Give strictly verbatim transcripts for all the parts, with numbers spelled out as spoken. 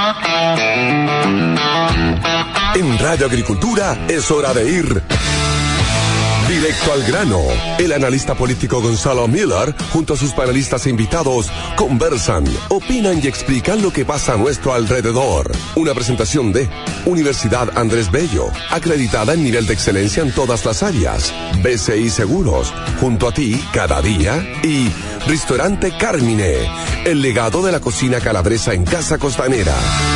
En Radio Agricultura es hora de ir directo al grano. El analista político Gonzalo Miller, junto a sus panelistas e invitados, conversan, opinan y explican lo que pasa a nuestro alrededor. Una presentación de Universidad Andrés Bello, acreditada en nivel de excelencia en todas las áreas. B C I Seguros, junto a ti cada día. Y Restaurante Carmine, el legado de la cocina calabresa en Casa Costanera.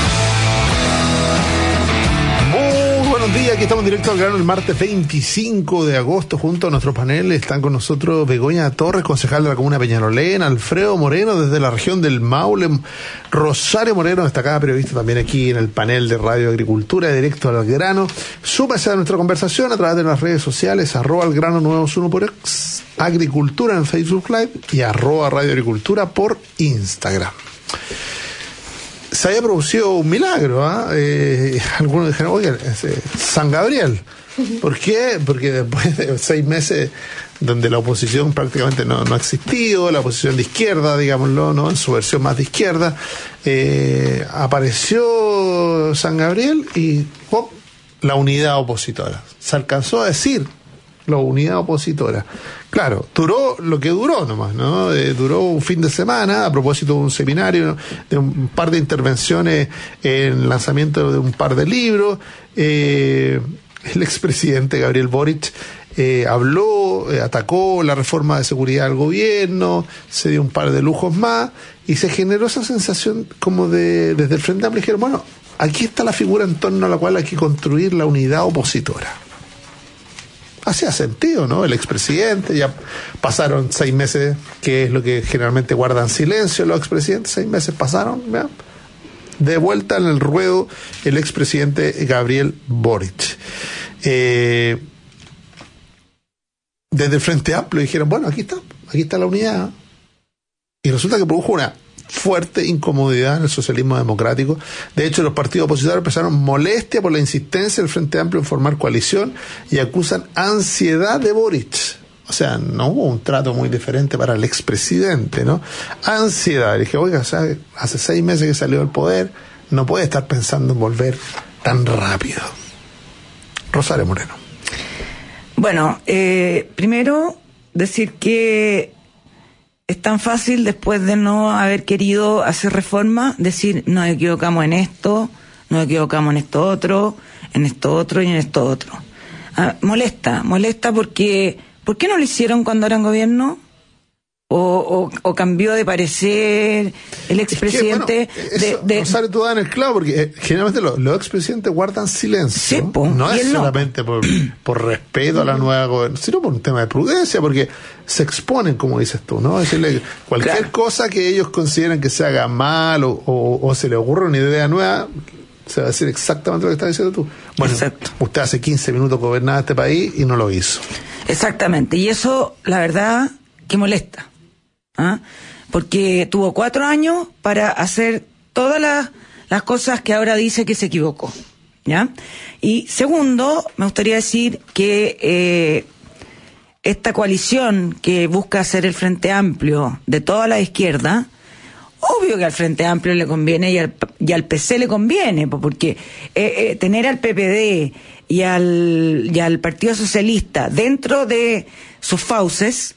Buenos días, aquí estamos directo al grano el martes veinticinco de agosto junto a nuestro panel. Están con nosotros Begoña Torres, concejal de la comuna de Peñalolén, Alfredo Moreno desde la región del Maule, Rosario Moreno, destacada periodista también aquí en el panel de Radio Agricultura, directo al grano. Súmase a nuestra conversación a través de las redes sociales, arroba al grano novecientos uno por X, Agricultura en Facebook Live y arroba Radio Agricultura por Instagram. Se había producido un milagro, ¿eh? Eh, algunos dijeron, oye, eh, San Gabriel. ¿Por qué? Porque después de seis meses donde la oposición prácticamente no, no ha existido, la oposición de izquierda, digámoslo, ¿no? En su versión más de izquierda, eh, apareció San Gabriel y oh, la unidad opositora. Se alcanzó a decir la unidad opositora. Claro, duró lo que duró nomás, ¿no? Eh, duró un fin de semana a propósito de un seminario, de un par de intervenciones en lanzamiento de un par de libros. Eh, el expresidente Gabriel Boric eh, habló, eh, atacó la reforma de seguridad del gobierno, se dio un par de lujos más y se generó esa sensación como de, desde el Frente Amplio, dijeron, bueno, aquí está la figura en torno a la cual hay que construir la unidad opositora. Hacía sentido, ¿no? El expresidente, ya pasaron seis meses, que es lo que generalmente guardan silencio los expresidentes, seis meses pasaron, ¿ya? De vuelta en el ruedo el expresidente Gabriel Boric. Eh, desde el Frente Amplio dijeron, bueno, aquí está, aquí está la unidad. Y resulta que produjo una fuerte incomodidad en el socialismo democrático. De hecho, los partidos opositores empezaron molestia por la insistencia del Frente Amplio en formar coalición y acusan ansiedad de Boric. O sea, no hubo un trato muy diferente para el expresidente, ¿no? Ansiedad. Le dije, oiga, o sea, hace seis meses que salió del poder, no puede estar pensando en volver tan rápido. Rosario Moreno. Bueno, eh, primero decir que es tan fácil, después de no haber querido hacer reforma, decir, nos equivocamos en esto, nos equivocamos en esto otro, en esto otro y en esto otro. Ah, molesta, molesta porque, ¿por qué no lo hicieron cuando eran gobierno? O, o, o cambió de parecer el expresidente. Es que, bueno, de, de... Rosario, tú das en el clavo, porque eh, generalmente los, los expresidentes guardan silencio. Sí, po, no es solamente no. por, por respeto a la nueva gobernación, sino por un tema de prudencia, porque se exponen, como dices tú, ¿no? Decirle cualquier claro. cosa que ellos consideren que se haga mal o, o, o se le ocurra una idea nueva, se va a decir exactamente lo que estás diciendo tú. Bueno, exacto. Usted hace quince minutos gobernaba este país y no lo hizo. Exactamente, y eso, la verdad, que molesta. ¿Ah? Porque tuvo cuatro años para hacer todas las, las cosas que ahora dice que se equivocó, ¿ya? Y segundo, me gustaría decir que eh, esta coalición que busca hacer el Frente Amplio de toda la izquierda, obvio que al Frente Amplio le conviene y al, y al P C le conviene, porque eh, eh, tener al P P D y al, y al Partido Socialista dentro de sus fauces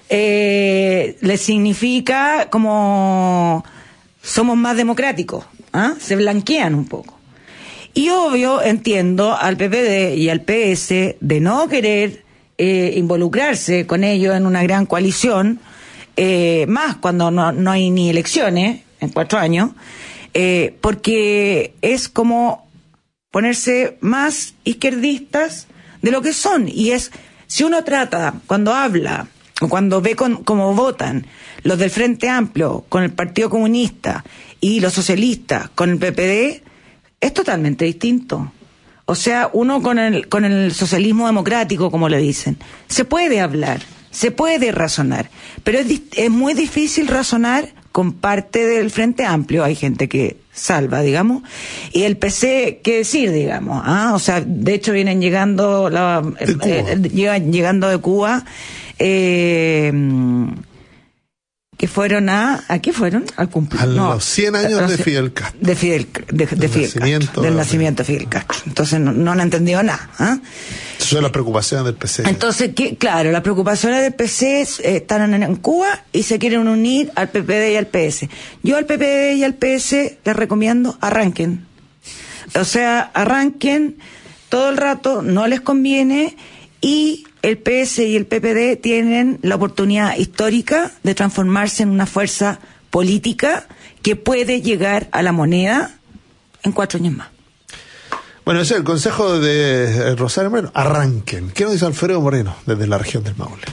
Eh, le significa como somos más democráticos, ¿ah? Se blanquean un poco. Y obvio, entiendo al P P D y al P S de no querer eh, involucrarse con ellos en una gran coalición, eh, más cuando no, no hay ni elecciones en cuatro años, eh, porque es como ponerse más izquierdistas de lo que son. Y es, si uno trata, cuando habla, cuando ve con, cómo votan los del Frente Amplio con el Partido Comunista y los socialistas con el P P D, es totalmente distinto. O sea, uno con el, con el socialismo democrático, como le dicen, se puede hablar, se puede razonar, pero es, es muy difícil razonar con parte del Frente Amplio. Hay gente que salva, digamos, y el P C, ¿qué decir, digamos? ¿Ah? O sea, de hecho vienen llegando, la, eh, eh, llegan llegando de Cuba, Eh, que fueron a... ¿A qué fueron? Al cumpleaños. A no, los cien años a los, de Fidel Castro. De Fidel, de, de Fidel nacimiento, Castro. Del nacimiento de Fidel Castro. Entonces no, no han entendido nada. ¿eh? Esas son las preocupaciones del P C. Entonces, ¿qué? Claro, las preocupaciones del P C eh, están en, en Cuba y se quieren unir al P P D y al P S. Yo al P P D y al P S les recomiendo arranquen. O sea, arranquen todo el rato, no les conviene, y el P S y el P P D tienen la oportunidad histórica de transformarse en una fuerza política que puede llegar a la moneda en cuatro años más. Bueno, ese es el consejo de Rosario Moreno. Arranquen. ¿Qué nos dice Alfredo Moreno desde la región del Maule?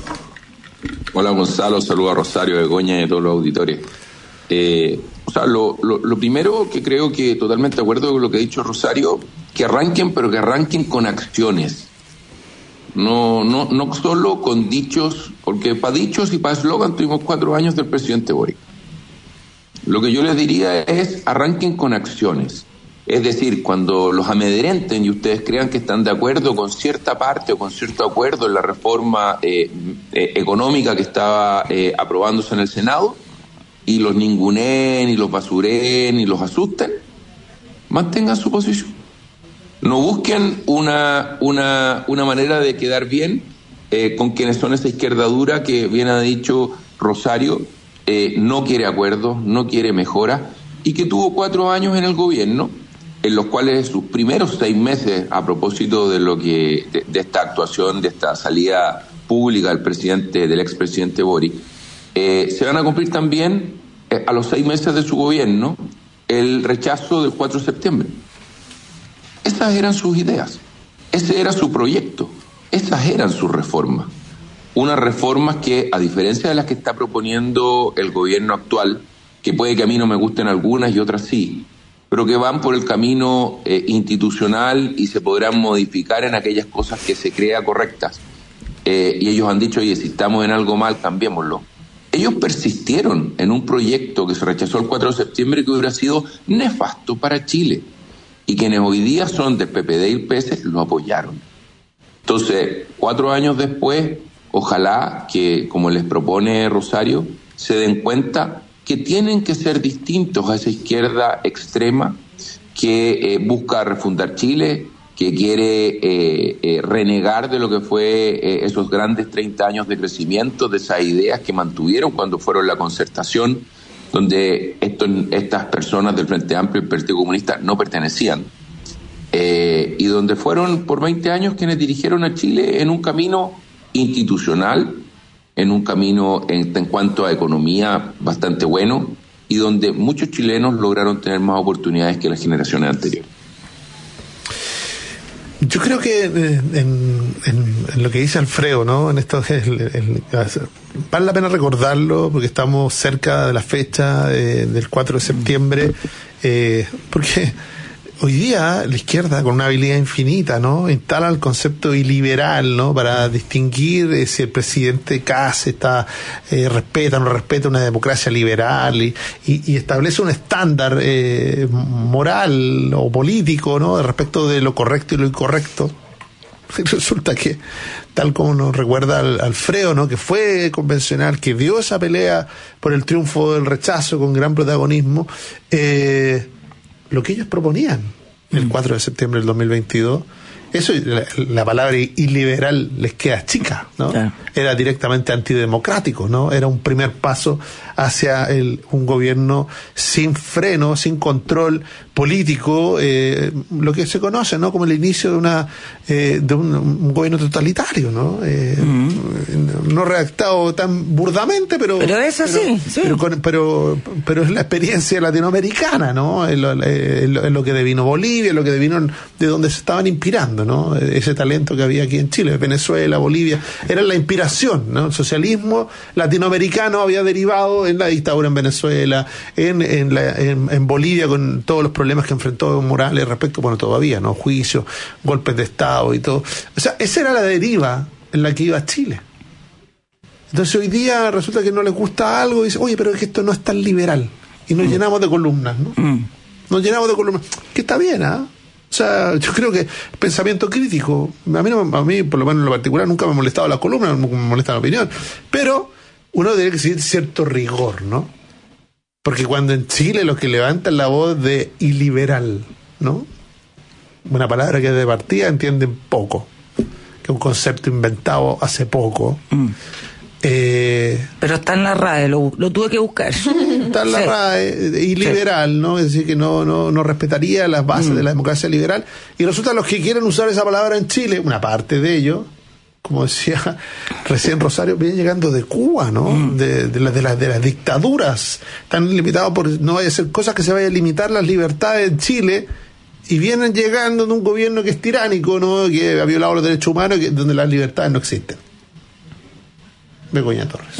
Hola Gonzalo, saludo a Rosario, Begoña y a todos los auditores. Eh, o sea, lo, lo, lo primero que creo que totalmente de acuerdo con lo que ha dicho Rosario, que arranquen, pero que arranquen con acciones. No, no, no solo con dichos, porque para dichos y para eslogan tuvimos cuatro años del presidente Boric. Lo que yo les diría es arranquen con acciones. Es decir, cuando los amedrenten y ustedes crean que están de acuerdo con cierta parte o con cierto acuerdo en la reforma eh, eh, económica que estaba eh, aprobándose en el Senado, y los ninguneen, y los basuren, y los asusten, mantengan su posición. No busquen una, una, una manera de quedar bien eh, con quienes son esa izquierda dura que, bien ha dicho Rosario, eh, no quiere acuerdos, no quiere mejora, y que tuvo cuatro años en el gobierno, en los cuales sus primeros seis meses, a propósito de lo que de, de esta actuación, de esta salida pública del presidente, del expresidente Boric, eh, se van a cumplir también eh, a los seis meses de su gobierno el rechazo del cuatro de septiembre. Esas eran sus ideas, ese era su proyecto, esas eran sus reformas. Unas reformas que, a diferencia de las que está proponiendo el gobierno actual, que puede que a mí no me gusten algunas y otras sí, pero que van por el camino eh, institucional y se podrán modificar en aquellas cosas que se crea correctas. Eh, y ellos han dicho, oye, si estamos en algo mal, cambiémoslo. Ellos persistieron en un proyecto que se rechazó el cuatro de septiembre que hubiera sido nefasto para Chile. Y quienes hoy día son del P P D y el P S lo apoyaron. Entonces, cuatro años después, ojalá que, como les propone Rosario, se den cuenta que tienen que ser distintos a esa izquierda extrema que eh, busca refundar Chile, que quiere eh, eh, renegar de lo que fue eh, esos grandes treinta años de crecimiento, de esas ideas que mantuvieron cuando fueron la concertación, donde estos, estas personas del Frente Amplio y el Partido Comunista no pertenecían, eh, y donde fueron por veinte años quienes dirigieron a Chile en un camino institucional, en un camino en, en cuanto a economía bastante bueno, y donde muchos chilenos lograron tener más oportunidades que las generaciones anteriores. Yo creo que en, en, en lo que dice Alfredo, ¿no? En esto el, el, vale la pena recordarlo porque estamos cerca de la fecha eh, del cuatro de septiembre, eh, porque hoy día la izquierda, con una habilidad infinita, ¿no?, instala el concepto iliberal, ¿no?, para distinguir eh, si el presidente Kass está eh, respeta o no respeta una democracia liberal, y, y, y establece un estándar eh, moral o político, ¿no?, respecto de lo correcto y lo incorrecto. Y resulta que, tal como nos recuerda Alfredo, ¿no?, que fue convencional, que dio esa pelea por el triunfo del rechazo con gran protagonismo, eh, lo que ellos proponían el cuatro de septiembre del dos mil veintidós, eso, la, la palabra iliberal les queda chica, ¿no? Claro. Era directamente antidemocrático, ¿no? Era un primer paso hacia el, un gobierno sin freno, sin control político, eh, lo que se conoce, ¿no?, como el inicio de una eh, de un, un gobierno totalitario, ¿no? Eh, uh-huh. No redactado tan burdamente, pero pero es así, pero, sí. pero, con, pero, pero es la experiencia latinoamericana, ¿no? Es lo, es lo, es lo que devino Bolivia, es lo que devino de donde se estaban inspirando, ¿no? Ese talento que había aquí en Chile, Venezuela, Bolivia, era la inspiración, ¿no? El socialismo latinoamericano había derivado en la dictadura en Venezuela, en, en, la, en, en Bolivia, con todos los problemas que enfrentó Evo Morales respecto, bueno, todavía, ¿no?, juicios, golpes de Estado y todo. O sea, esa era la deriva en la que iba Chile. Entonces hoy día resulta que no les gusta algo y dice, oye, pero es que esto no es tan liberal. Y nos mm. llenamos de columnas, ¿no? Mm. Nos llenamos de columnas. Que está bien, ¿ah? ¿eh? O sea, yo creo que pensamiento crítico, a mí, no, a mí por lo menos en lo particular nunca me ha molestado la columna, no me molesta la opinión, pero uno debería exigir cierto rigor, ¿no? Porque cuando en Chile los que levantan la voz de iliberal, ¿no? Una palabra que de partida entienden poco, que es un concepto inventado hace poco. Mm. Eh, Pero está en la R A E, lo, lo tuve que buscar. Está en la sí. R A E, y liberal, sí. ¿no? Es decir, que no, no, no respetaría las bases mm. de la democracia liberal. Y resulta los que quieren usar esa palabra en Chile, una parte de ellos, como decía recién Rosario, vienen llegando de Cuba, ¿no? Mm. De, de, la, de, la, de las dictaduras. Están limitados por, no vaya a ser cosas que se vayan a limitar las libertades en Chile, y vienen llegando de un gobierno que es tiránico, ¿no? Que ha violado los derechos humanos, que, donde las libertades no existen. Begoña Torres.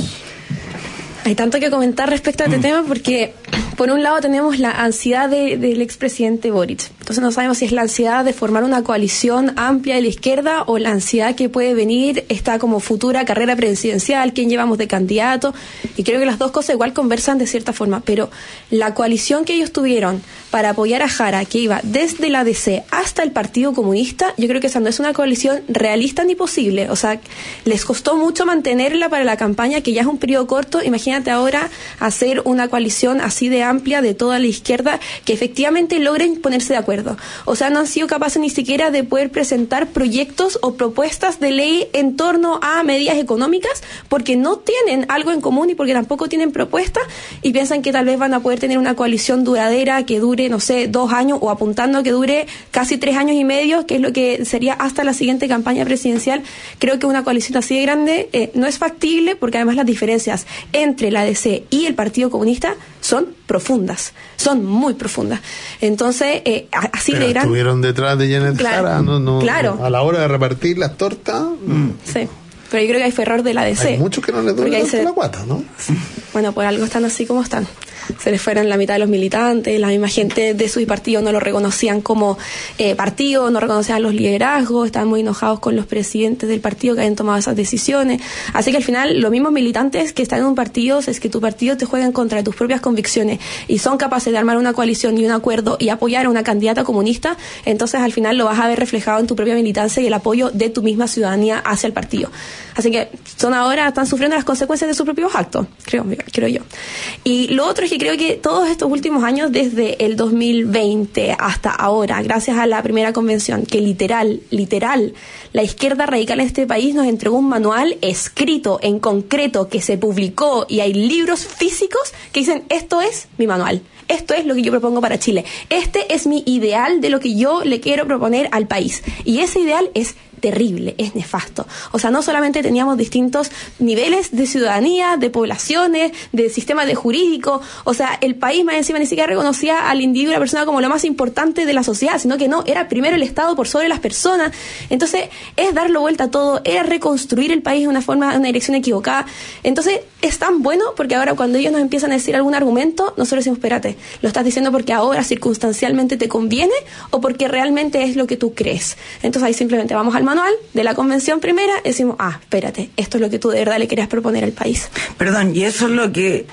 Hay tanto que comentar respecto a este mm. tema, porque por un lado tenemos la ansiedad de, del expresidente Boric. Entonces no sabemos si es la ansiedad de formar una coalición amplia de la izquierda o la ansiedad que puede venir esta como futura carrera presidencial, quién llevamos de candidato, y creo que las dos cosas igual conversan de cierta forma, pero la coalición que ellos tuvieron para apoyar a Jara, que iba desde la D C hasta el Partido Comunista, yo creo que esa no es una coalición realista ni posible. O sea, les costó mucho mantenerla para la campaña, que ya es un periodo corto. Imagínate ahora hacer una coalición así de amplia de toda la izquierda que efectivamente logren ponerse de acuerdo. O sea, no han sido capaces ni siquiera de poder presentar proyectos o propuestas de ley en torno a medidas económicas, porque no tienen algo en común y porque tampoco tienen propuestas, y piensan que tal vez van a poder tener una coalición duradera que dure, no sé, dos años, o apuntando a que dure casi tres años y medio, que es lo que sería hasta la siguiente campaña presidencial. Creo que una coalición así de grande eh, no es factible, porque además las diferencias entre la D C y el Partido Comunista son profundas, son muy profundas. Entonces, eh, así Pero de grande... estuvieron detrás de Janet claro, Jara, ¿no? No, claro. A la hora de repartir las tortas... Mm. Sí. Pero yo creo que ahí fue error de la D C. Hay muchos que no les duele se... la guata, ¿no? Bueno, pues algo están así como están. Se les fueron la mitad de los militantes, la misma gente de su partido no lo reconocían como eh, partido, no reconocían los liderazgos, estaban muy enojados con los presidentes del partido que habían tomado esas decisiones. Así que al final, los mismos militantes que están en un partido, es que tu partido te juega en contra de tus propias convicciones y son capaces de armar una coalición y un acuerdo y apoyar a una candidata comunista, entonces al final lo vas a ver reflejado en tu propia militancia y el apoyo de tu misma ciudadanía hacia el partido. Así que son ahora, están sufriendo las consecuencias de sus propios actos, creo, creo yo. Y lo otro es que creo que todos estos últimos años, desde el dos mil veinte hasta ahora, gracias a la primera convención, que literal, literal, la izquierda radical en este país nos entregó un manual escrito en concreto que se publicó, y hay libros físicos que dicen, esto es mi manual. Esto es lo que yo propongo para Chile. Este es mi ideal de lo que yo le quiero proponer al país. Y ese ideal es terrible, es nefasto. O sea, no solamente teníamos distintos niveles de ciudadanía, de poblaciones, de sistemas de jurídico, o sea, el país más encima ni siquiera reconocía al individuo y a la persona como lo más importante de la sociedad, sino que no, era primero el Estado por sobre las personas. Entonces, es darlo vuelta a todo, era reconstruir el país de una forma, de una dirección equivocada. Entonces, es tan bueno porque ahora cuando ellos nos empiezan a decir algún argumento, nosotros decimos, espérate, ¿lo estás diciendo porque ahora circunstancialmente te conviene o porque realmente es lo que tú crees? Entonces ahí simplemente vamos al manual de la convención primera y decimos, ah, espérate, esto es lo que tú de verdad le querías proponer al país. Perdón, y eso es lo que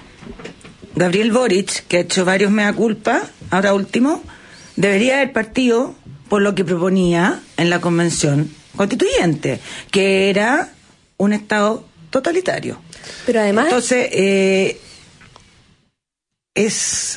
Gabriel Boric, que ha hecho varios mea culpa, ahora último, debería haber partido por lo que proponía en la convención constituyente, que era un Estado totalitario. Pero además... Entonces, eh, es...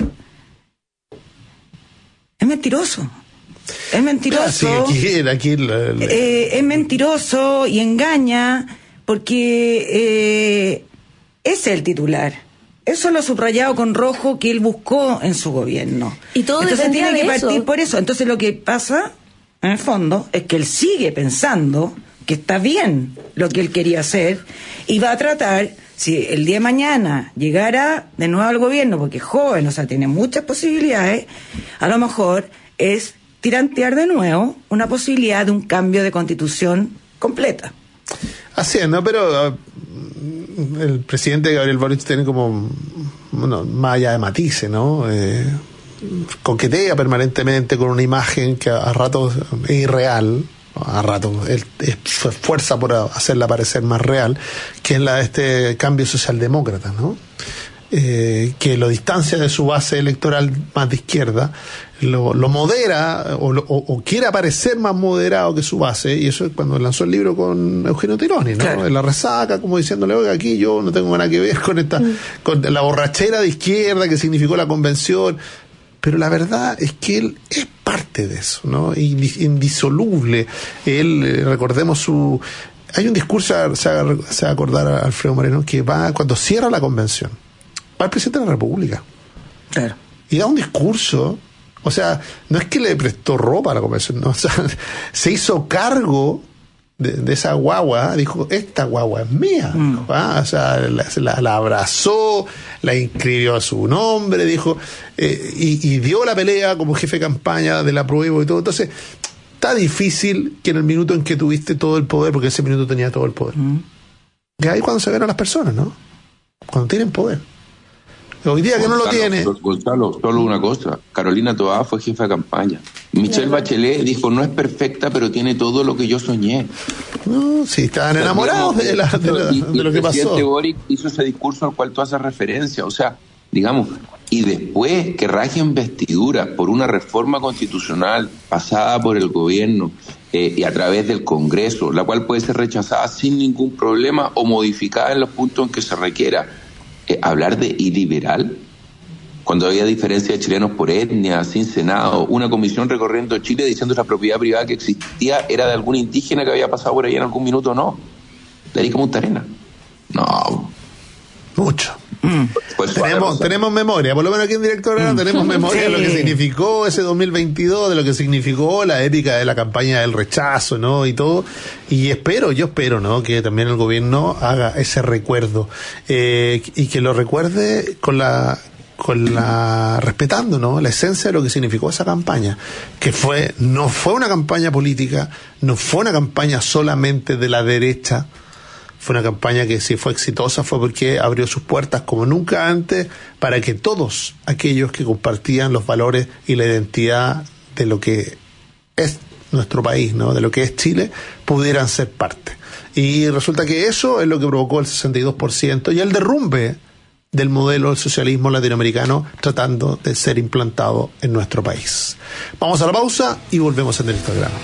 es mentiroso. Es mentiroso. Ah, sí, aquí, aquí la, la... Eh, es mentiroso y engaña porque eh, es el titular. Eso es lo subrayado con rojo que él buscó en su gobierno. Y todo Entonces tiene de que partir eso. por eso. Entonces lo que pasa, en el fondo, es que él sigue pensando que está bien lo que él quería hacer y va a tratar, si el día de mañana llegara de nuevo al gobierno, porque es joven, o sea, tiene muchas posibilidades, a lo mejor es tirantear de nuevo una posibilidad de un cambio de constitución completa. Así es, ¿no? Pero uh, el presidente Gabriel Boric tiene como, bueno, más allá de matices, ¿no? Eh, coquetea permanentemente con una imagen que a, a ratos es irreal, a ratos él se esfuerza por hacerla parecer más real, que es la de este cambio socialdemócrata, ¿no? eh, que lo distancia de su base electoral más de izquierda, lo, lo modera o, o, o quiere aparecer más moderado que su base, y eso es cuando lanzó el libro con Eugenio Tironi, ¿no? Claro. En la resaca, como diciéndole, oiga, aquí yo no tengo nada que ver con esta, mm. con la borrachera de izquierda que significó la convención. Pero la verdad es que él es parte de eso, ¿no? Indisoluble. Él, eh, recordemos su... Hay un discurso, se va, se va a acordar a Alfredo Moreno, que va, cuando cierra la convención, va el presidente de la República. Claro. Y da un discurso, o sea, no es que le prestó ropa a la convención, no, o sea, se hizo cargo de, de esa guagua, dijo, esta guagua es mía, mm. ¿ah? O sea, la, la, la abrazó, la inscribió a su nombre, dijo, eh, y, y dio la pelea como jefe de campaña del apruebo y todo. Entonces, está difícil que en el minuto en que tuviste todo el poder, porque ese minuto tenía todo el poder, mm. y ahí cuando se ven a las personas, ¿no? Cuando tienen poder. Hoy día que Gonzalo, no lo tiene... Gonzalo, solo una cosa. Carolina Toá fue jefa de campaña. Michelle Bachelet dijo, no es perfecta, pero tiene todo lo que yo soñé. No, sí, estaban enamorados de, la, de, la, de, y, de lo que pasó. El presidente Boric hizo ese discurso al cual tú haces referencia. O sea, digamos, y después que rajen vestiduras por una reforma constitucional pasada por el gobierno eh, y a través del Congreso, la cual puede ser rechazada sin ningún problema o modificada en los puntos en que se requiera. Eh, hablar de iliberal, cuando había diferencia de chilenos por etnia, sin Senado, una comisión recorriendo Chile diciendo que la propiedad privada que existía era de algún indígena que había pasado por ahí en algún minuto, no. De ahí como Punta Arenas. No. Mucho. Mm. Pues tenemos, tenemos memoria, por lo menos aquí en Director Grano mm. tenemos memoria sí. de lo que significó ese dos mil veintidós, de lo que significó la épica de la campaña del rechazo, ¿no? Y todo. Y espero, yo espero, ¿no? Que también el gobierno haga ese recuerdo eh, y que lo recuerde con la con la respetando, ¿no? La esencia de lo que significó esa campaña, que fue no fue una campaña política, no fue una campaña solamente de la derecha. Fue una campaña que si fue exitosa fue porque abrió sus puertas como nunca antes para que todos aquellos que compartían los valores y la identidad de lo que es nuestro país, ¿no? De lo que es Chile, pudieran ser parte. Y resulta que eso es lo que provocó el sesenta y dos por ciento y el derrumbe del modelo del socialismo latinoamericano tratando de ser implantado en nuestro país. Vamos a la pausa y volvemos en Directo al Grano.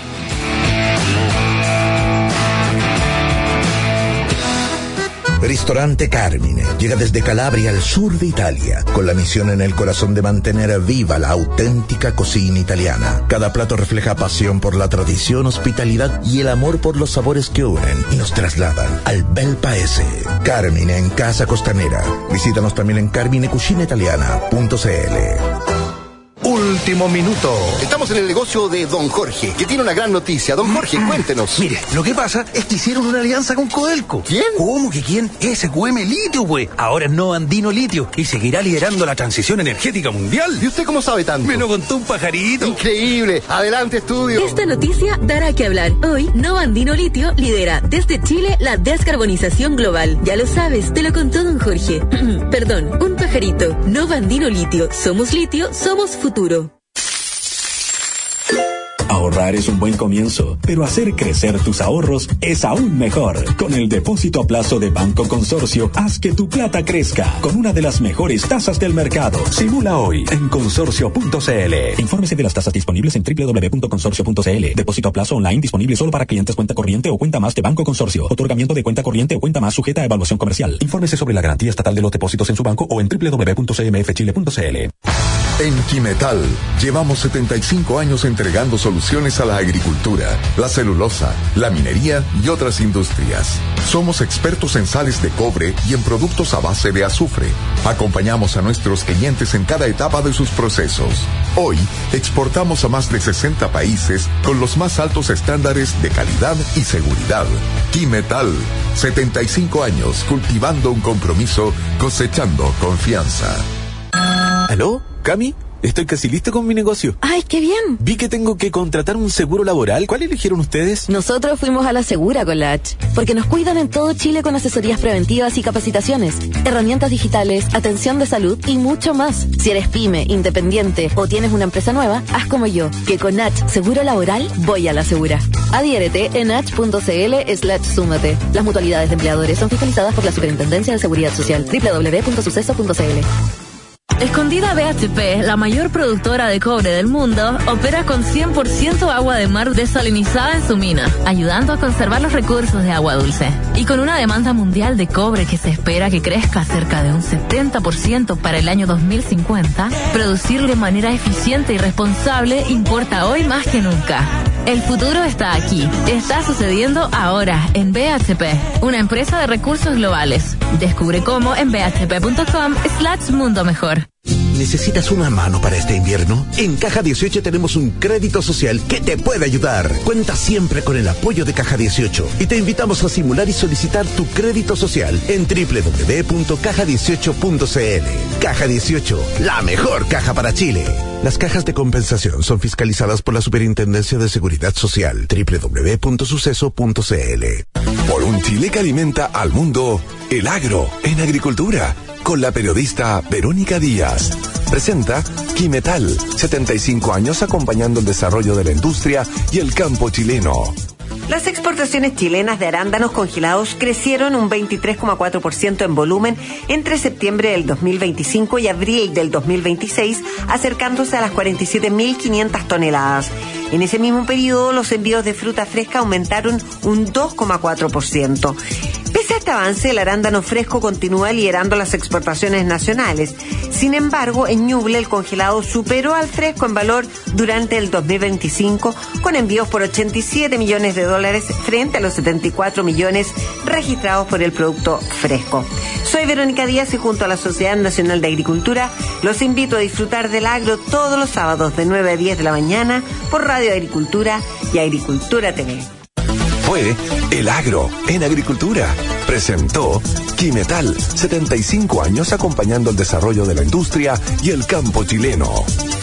Ristorante Carmine llega desde Calabria al sur de Italia, con la misión en el corazón de mantener viva la auténtica cocina italiana. Cada plato refleja pasión por la tradición, hospitalidad y el amor por los sabores que unen y nos trasladan al bel paese. Carmine en Casa Costanera. Visítanos también en carmine cucina italiana punto c l. Último minuto. Estamos en el negocio de Don Jorge, que tiene una gran noticia. Don Jorge, cuéntenos. Mire, lo que pasa es que hicieron una alianza con Codelco. ¿Quién? ¿Cómo que quién? S Q M Litio, pues. Ahora es No Andino Litio y seguirá liderando la transición energética mundial. ¿Y usted cómo sabe tanto? Me lo contó un pajarito. Increíble. Adelante, estudio. Esta noticia dará que hablar. Hoy, No Andino Litio lidera desde Chile la descarbonización global. Ya lo sabes, te lo contó Don Jorge. Perdón, un pajarito. No Andino Litio. Somos litio, somos futuro. Ahorrar es un buen comienzo, pero hacer crecer tus ahorros es aún mejor. Con el depósito a plazo de Banco Consorcio, haz que tu plata crezca con una de las mejores tasas del mercado. Simula hoy en consorcio punto c l. Infórmese de las tasas disponibles en doble u doble u doble u punto consorcio punto c l. Depósito a plazo online disponible solo para clientes cuenta corriente o cuenta más de Banco Consorcio. Otorgamiento de cuenta corriente o cuenta más sujeta a evaluación comercial. Infórmese sobre la garantía estatal de los depósitos en su banco o en doble u doble u doble u punto c m f chile punto c l. En Quimetal llevamos setenta y cinco años entregando soluciones a la agricultura, la celulosa, la minería y otras industrias. Somos expertos en sales de cobre y en productos a base de azufre. Acompañamos a nuestros clientes en cada etapa de sus procesos. Hoy exportamos a más de sesenta países con los más altos estándares de calidad y seguridad. Quimetal, setenta y cinco años cultivando un compromiso, cosechando confianza. ¿Aló? ¿Cami? estoy casi listo con mi negocio. ¡Ay, qué bien! Vi que tengo que contratar un seguro laboral. ¿Cuál eligieron ustedes? Nosotros fuimos a la Segura con la H, porque nos cuidan en todo Chile con asesorías preventivas y capacitaciones, herramientas digitales, atención de salud y mucho más. Si eres pyme, independiente o tienes una empresa nueva, haz como yo, que con H Seguro Laboral voy a la Segura. Adhiérete en h.cl slash súmate. Las mutualidades de empleadores son fiscalizadas por la Superintendencia de Seguridad Social. doble u doble u doble u punto suceso punto c l. Escondida B H P, la mayor productora de cobre del mundo, opera con cien por ciento agua de mar desalinizada en su mina, ayudando a conservar los recursos de agua dulce. Y con una demanda mundial de cobre que se espera que crezca cerca de un setenta por ciento para el año dos mil cincuenta, producir de manera eficiente y responsable importa hoy más que nunca. El futuro está aquí. Está sucediendo ahora en B H P, una empresa de recursos globales. Descubre cómo en bhp.com slash mundo mejor. ¿Necesitas una mano para este invierno? En Caja dieciocho tenemos un crédito social que te puede ayudar. Cuenta siempre con el apoyo de Caja dieciocho y te invitamos a simular y solicitar tu crédito social en doble u doble u doble u punto caja dieciocho punto c l. Caja dieciocho, la mejor caja para Chile. Las cajas de compensación son fiscalizadas por la Superintendencia de Seguridad Social. doble u doble u doble u punto suceso punto c l. Por un Chile que alimenta al mundo, el agro en agricultura, con la periodista Verónica Díaz. Presenta Quimetal, setenta y cinco años acompañando el desarrollo de la industria y el campo chileno. Las exportaciones chilenas de arándanos congelados crecieron un veintitrés coma cuatro por ciento en volumen entre septiembre del dos mil veinticinco y abril del dos mil veintiséis, acercándose a las cuarenta y siete mil quinientas toneladas. En ese mismo periodo, los envíos de fruta fresca aumentaron un dos coma cuatro por ciento. Pese a este avance, el arándano fresco continúa liderando las exportaciones nacionales. Sin embargo, en Ñuble el congelado superó al fresco en valor durante el dos mil veinticinco, con envíos por ochenta y siete millones de dólares frente a los setenta y cuatro millones registrados por el producto fresco. Soy Verónica Díaz y junto a la Sociedad Nacional de Agricultura los invito a disfrutar del agro todos los sábados de nueve a diez de la mañana por Radio Agricultura y Agricultura T V. Fue El Agro en Agricultura. Presentó Quimetal, setenta y cinco años acompañando el desarrollo de la industria y el campo chileno.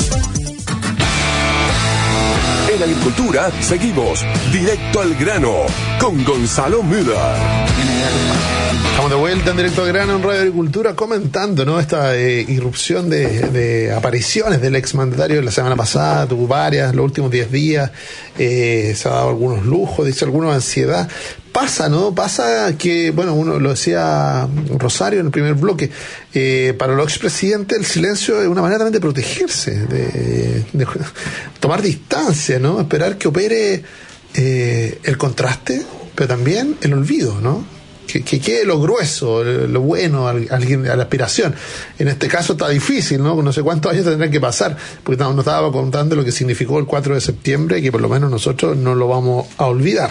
En Agricultura seguimos directo al grano con Gonzalo Müller. Estamos de vuelta en Directo al Grano en Radio Agricultura comentando, ¿no?, esta eh, irrupción de, de apariciones del exmandatario la semana pasada. Tuvo varias, los últimos diez días, eh, se ha dado algunos lujos, dice algunos ansiedad. Pasa, ¿no? Pasa que, bueno, uno lo decía Rosario en el primer bloque, eh, para los expresidentes el silencio es una manera también de protegerse, de, de tomar distancia, ¿no? Esperar que opere eh, el contraste, pero también el olvido, ¿no? Que, que quede lo grueso, lo bueno, a la aspiración. En este caso está difícil, ¿no? No sé cuántos años tendrán que pasar, porque nos estaba contando lo que significó el cuatro de septiembre, que por lo menos nosotros no lo vamos a olvidar.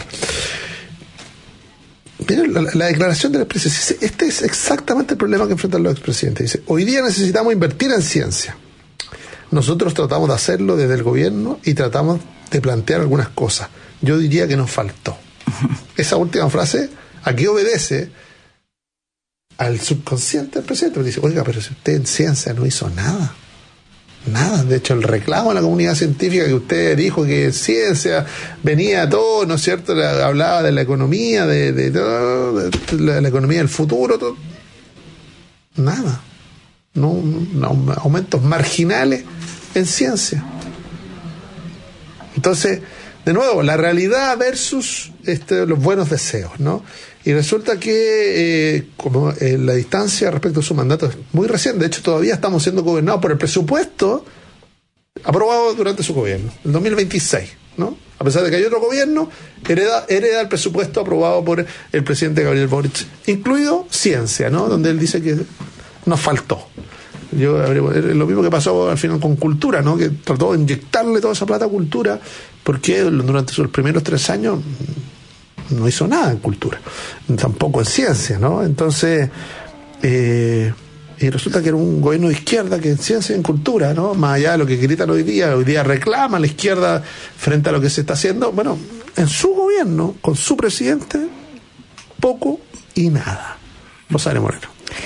Miren, la, la declaración del expresidente dice, este es exactamente el problema que enfrentan los expresidentes. Dice, hoy día necesitamos invertir en ciencia. Nosotros tratamos de hacerlo desde el gobierno y tratamos de plantear algunas cosas. Yo diría que nos faltó. Esa última frase, ¿a qué obedece? Al subconsciente del presidente. Dice, oiga, pero si usted en ciencia no hizo nada. Nada. De hecho, el reclamo a la comunidad científica que usted dijo que en ciencia venía todo, ¿no es cierto? Hablaba de la economía, de, de, de, de la, la economía del futuro, todo. Nada. No, no, aumentos marginales en ciencia. Entonces, de nuevo, la realidad versus este, los buenos deseos, ¿no? Y resulta que eh, como eh, la distancia respecto a su mandato es muy reciente. De hecho, todavía estamos siendo gobernados por el presupuesto aprobado durante su gobierno, el dos mil veintiséis, ¿no? A pesar de que hay otro gobierno, hereda, hereda el presupuesto aprobado por el presidente Gabriel Boric, incluido ciencia, ¿no? Donde él dice que nos faltó. Yo, lo mismo que pasó al final con cultura, ¿no? Que trató de inyectarle toda esa plata a cultura, porque durante sus primeros tres años no hizo nada en cultura, tampoco en ciencia, ¿no? Entonces, eh, y resulta que era un gobierno de izquierda que en ciencia y en cultura, ¿no? Más allá de lo que gritan hoy día, hoy día reclama la izquierda frente a lo que se está haciendo. Bueno, en su gobierno, con su presidente, poco y nada. Rosario Moreno.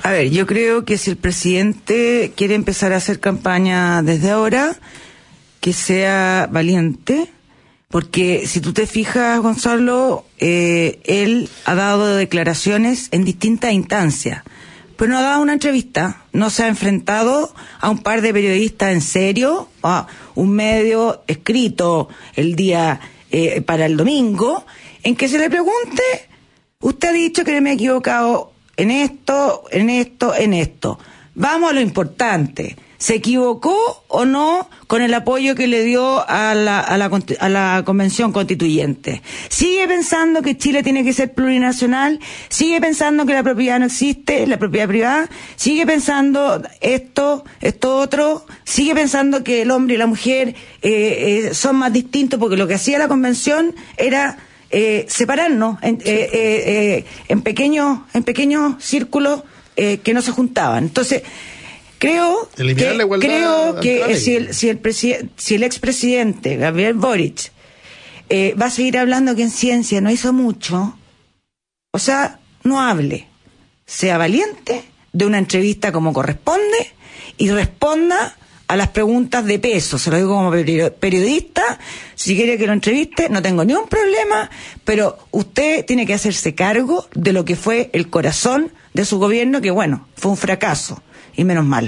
A ver, yo creo que si el presidente quiere empezar a hacer campaña desde ahora, que sea valiente, porque si tú te fijas, Gonzalo, eh, él ha dado declaraciones en distintas instancias, pero no ha dado una entrevista, no se ha enfrentado a un par de periodistas en serio, a un medio escrito el día eh, para el domingo, en que se le pregunte, usted ha dicho que me he equivocado en esto, en esto, en esto. Vamos a lo importante. ¿Se equivocó o no con el apoyo que le dio a la, a la, a la Convención Constituyente? ¿Sigue pensando que Chile tiene que ser plurinacional? ¿Sigue pensando que la propiedad no existe, la propiedad privada? ¿Sigue pensando esto, esto otro? ¿Sigue pensando que el hombre y la mujer eh, eh, son más distintos? Porque lo que hacía la Convención era eh, separarnos en, eh, eh, eh, en pequeños, en pequeños círculos eh, que no se juntaban. Entonces, Creo Eliminar que, creo que si el, si el, preside, si el expresidente Gabriel Boric eh, va a seguir hablando que en ciencia no hizo mucho, o sea, no hable, sea valiente, de una entrevista como corresponde y responda a las preguntas de peso. Se lo digo como periodista, si quiere que lo entreviste, no tengo ningún problema, pero usted tiene que hacerse cargo de lo que fue el corazón de su gobierno, que bueno, fue un fracaso. Y menos mal.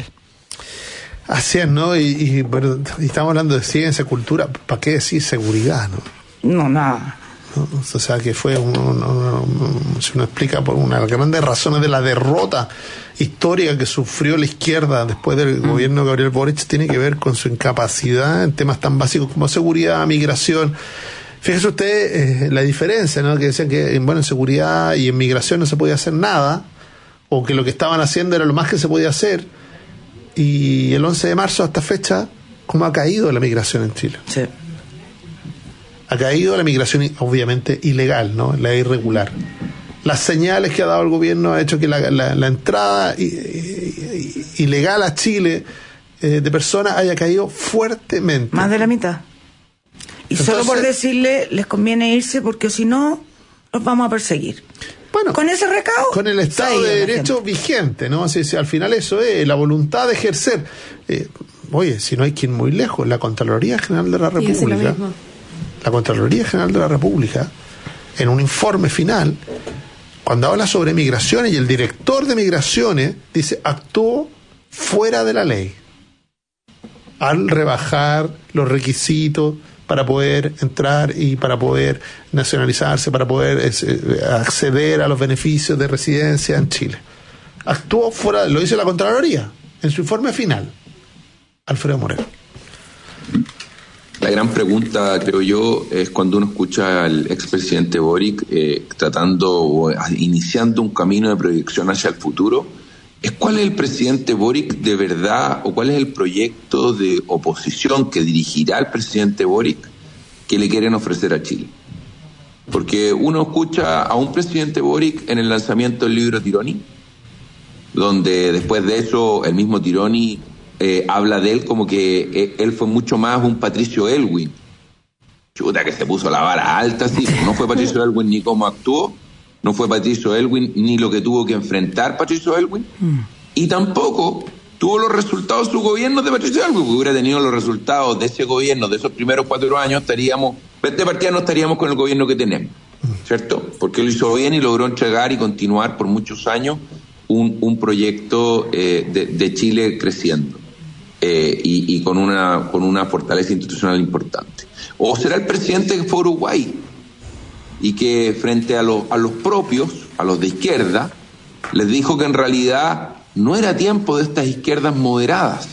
Así es, ¿no? Y, y, pero, y estamos hablando de ciencia, cultura, ¿para qué decir seguridad, no? No, nada. ¿No? O sea, que fue, un, un, un, un, se nos explica por una de las grandes razones de la derrota histórica que sufrió la izquierda después del mm. gobierno de Gabriel Boric, tiene que ver con su incapacidad en temas tan básicos como seguridad, migración. Fíjese usted eh, la diferencia, ¿no? Que decían que bueno, en seguridad y en migración no se podía hacer nada, o que lo que estaban haciendo era lo más que se podía hacer, y el once de marzo hasta fecha, ¿cómo ha caído la migración en Chile? Sí. Ha caído la migración, obviamente, ilegal, ¿no? La irregular. Las señales que ha dado el gobierno ha hecho que la, la, la entrada i, i, ilegal a Chile eh, de personas haya caído fuertemente. Más de la mitad. Y Entonces, solo por decirle, les conviene irse porque si no, los vamos a perseguir. Bueno, con ese recaudo, con el Estado de Derecho vigente, ¿no? Si, si al final eso es la voluntad de ejercer. Eh, oye, si no hay quien muy lejos, la Contraloría General de la República, la Contraloría General de la República, en un informe final, cuando habla sobre migraciones, y el director de migraciones dice, actuó fuera de la ley al rebajar los requisitos para poder entrar y para poder nacionalizarse, para poder eh, acceder a los beneficios de residencia en Chile. Actuó fuera, lo dice la Contraloría en su informe final. Alfredo Moreno. La gran pregunta, creo yo, es cuando uno escucha al expresidente Boric eh, tratando o iniciando un camino de proyección hacia el futuro, es cuál es el presidente Boric de verdad, o cuál es el proyecto de oposición que dirigirá el presidente Boric que le quieren ofrecer a Chile. Porque uno escucha a un presidente Boric en el lanzamiento del libro Tironi, donde después de eso el mismo Tironi eh, habla de él como que eh, él fue mucho más un Patricio Aylwin. Chuta, que se puso la vara alta, sí. No fue Patricio Aylwin ni cómo actuó, no fue Patricio Aylwin ni lo que tuvo que enfrentar Patricio Aylwin, mm. y tampoco tuvo los resultados de su gobierno de Patricio Aylwin. Porque hubiera tenido los resultados de ese gobierno, de esos primeros cuatro años, estaríamos, de partida no estaríamos con el gobierno que tenemos, ¿cierto? Porque lo hizo bien y logró entregar y continuar por muchos años un, un proyecto eh, de, de Chile creciendo eh, y, y con una, con una fortaleza institucional importante. O será el presidente que fue a Uruguay y que frente a los, a los propios, a los de izquierda, les dijo que en realidad no era tiempo de estas izquierdas moderadas.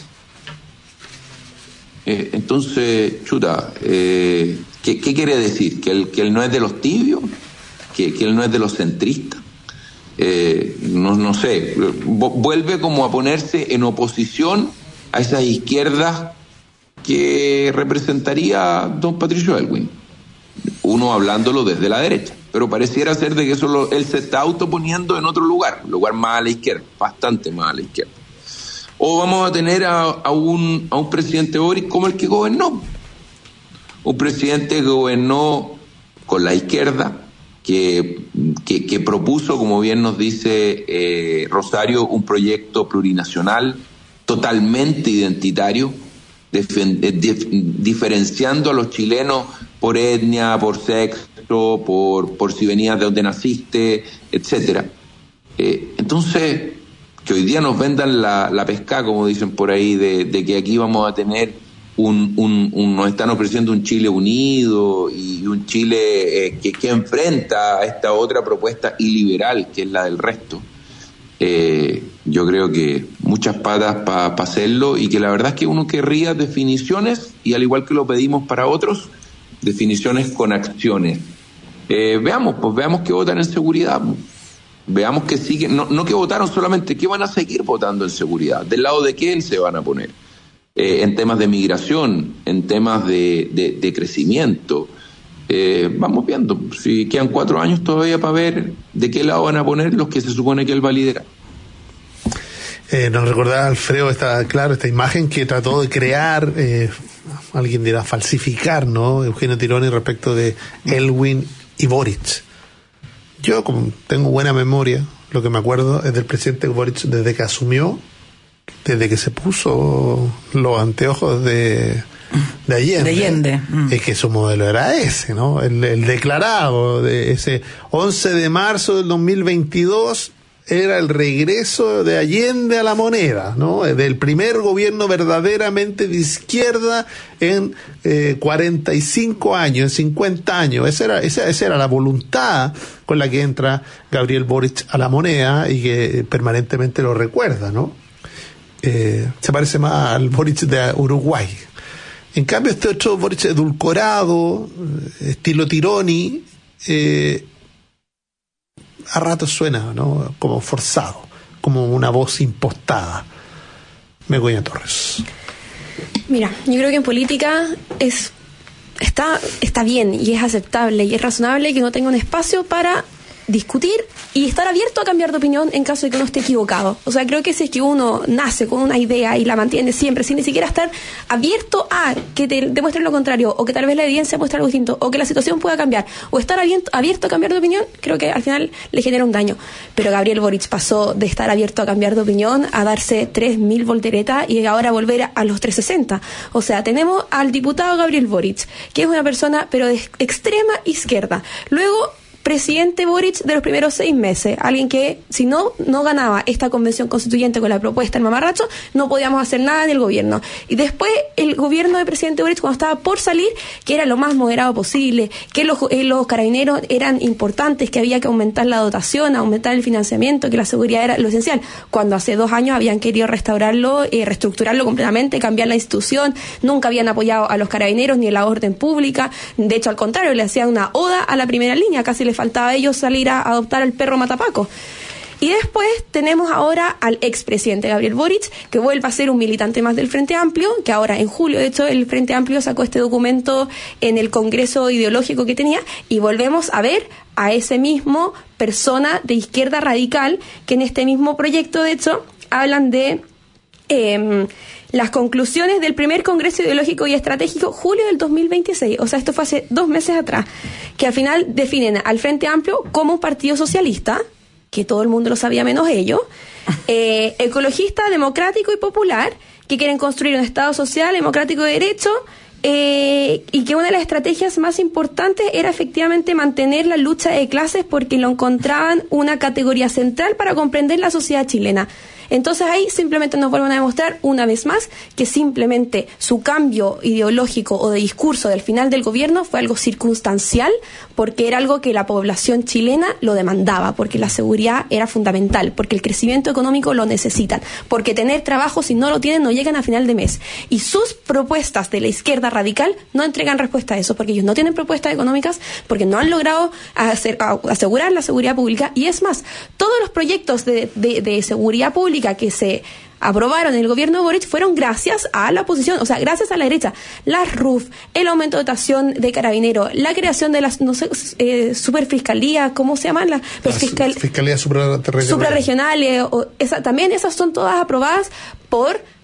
Eh, entonces, chuta, eh, ¿qué, ¿qué quiere decir? ¿Que él, que él no es de los tibios? ¿Que, que él no es de los centristas? Eh, no, no sé, vuelve como a ponerse en oposición a esas izquierdas que representaría don Patricio Aylwin, uno hablándolo desde la derecha, pero pareciera ser de que eso lo, él se está autoponiendo en otro lugar, un lugar más a la izquierda, bastante más a la izquierda. O vamos a tener a, a, un, a un presidente Boric como el que gobernó, un presidente que gobernó con la izquierda, que, que, que propuso, como bien nos dice eh, Rosario, un proyecto plurinacional totalmente identitario, dif- dif- diferenciando a los chilenos por etnia, por sexo, por, por si venías de donde naciste, etcétera. Eh, entonces, que hoy día nos vendan la, la pesca, como dicen por ahí, de, de que aquí vamos a tener un, un, un nos están ofreciendo un Chile unido y un Chile eh, que, que enfrenta a esta otra propuesta iliberal que es la del resto. Eh, yo creo que muchas patas para pa hacerlo, y que la verdad es que uno querría definiciones, y al igual que lo pedimos para otros, definiciones con acciones. Eh, veamos, pues veamos que votan en seguridad. Veamos que siguen, no, no que votaron solamente, que van a seguir votando en seguridad. ¿Del lado de quién se van a poner? Eh, en temas de migración, en temas de, de, de crecimiento. Eh, vamos viendo, si quedan cuatro años todavía para ver de qué lado van a poner los que se supone que él va a liderar. Eh, nos recordaba Alfredo esta, claro, esta imagen que trató de crear, eh, alguien dirá falsificar, ¿no? Eugenio Tironi respecto de Elwin y Boric. Yo, como tengo buena memoria, lo que me acuerdo es del presidente Boric desde que asumió, desde que se puso los anteojos de, de Allende. De Allende. Mm. Es que su modelo era ese, ¿no? El, el declarado de ese once de marzo del dos mil veintidós era el regreso de Allende a la moneda, ¿no? Del primer gobierno verdaderamente de izquierda en eh, cuarenta y cinco años, en cincuenta años. Esa era, esa, esa era la voluntad con la que entra Gabriel Boric a la moneda y que permanentemente lo recuerda, ¿no? Eh, se parece más al Boric de Uruguay. En cambio, este otro Boric edulcorado, estilo Tironi, eh, a ratos suena, ¿no? Como forzado, como una voz impostada. Begoña Torres. Mira, yo creo que en política es está está bien y es aceptable y es razonable que uno tenga un espacio para discutir y estar abierto a cambiar de opinión en caso de que uno esté equivocado. O sea, creo que si es que uno nace con una idea y la mantiene siempre sin ni siquiera estar abierto a que te demuestren lo contrario, o que tal vez la evidencia muestre algo distinto, o que la situación pueda cambiar, o estar abierto, abierto a cambiar de opinión, creo que al final le genera un daño. Pero Gabriel Boric pasó de estar abierto a cambiar de opinión a darse tres mil volteretas y ahora volver a los trescientos sesenta. O sea, tenemos al diputado Gabriel Boric, que es una persona pero de extrema izquierda. Luego, presidente Boric de los primeros seis meses, alguien que si no no ganaba esta convención constituyente con la propuesta del mamarracho, no podíamos hacer nada en el gobierno. Y después el gobierno del presidente Boric, cuando estaba por salir, que era lo más moderado posible, que los, eh, los carabineros eran importantes, que había que aumentar la dotación, aumentar el financiamiento, que la seguridad era lo esencial, cuando hace dos años habían querido restaurarlo, eh, reestructurarlo completamente, cambiar la institución, nunca habían apoyado a los carabineros ni a la orden pública, de hecho al contrario, le hacían una oda a la primera línea, casi le faltaba a ellos salir a adoptar al perro matapaco. Y después tenemos ahora al expresidente Gabriel Boric, que vuelve a ser un militante más del Frente Amplio, que ahora en julio, de hecho, el Frente Amplio sacó este documento en el Congreso ideológico que tenía, y volvemos a ver a ese mismo persona de izquierda radical, que en este mismo proyecto, de hecho, hablan de Eh, las conclusiones del primer Congreso Ideológico y Estratégico, julio del dos mil veintiséis, o sea, esto fue hace dos meses atrás, que al final definen al Frente Amplio como un partido socialista, que todo el mundo lo sabía menos ellos, eh, ecologista, democrático y popular, que quieren construir un Estado social, democrático de derecho, eh, y que una de las estrategias más importantes era efectivamente mantener la lucha de clases, porque lo encontraban una categoría central para comprender la sociedad chilena. Entonces ahí simplemente nos vuelven a demostrar una vez más que simplemente su cambio ideológico o de discurso del final del gobierno fue algo circunstancial, porque era algo que la población chilena lo demandaba, porque la seguridad era fundamental, porque el crecimiento económico lo necesitan, porque tener trabajo, si no lo tienen, no llegan a final de mes. Y sus propuestas de la izquierda radical no entregan respuesta a eso, porque ellos no tienen propuestas económicas, porque no han logrado hacer, asegurar la seguridad pública. Y es más, todos los proyectos de, de, de seguridad pública que se aprobaron en el gobierno de Boric fueron gracias a la oposición, o sea, gracias a la derecha. Las R U F, el aumento de dotación de carabineros, la creación de las, no sé, eh, superfiscalías, ¿cómo se llaman? Las pues, fiscal, fiscalías suprarregionales. Suprarregionales, o esa, también esas son todas aprobadas por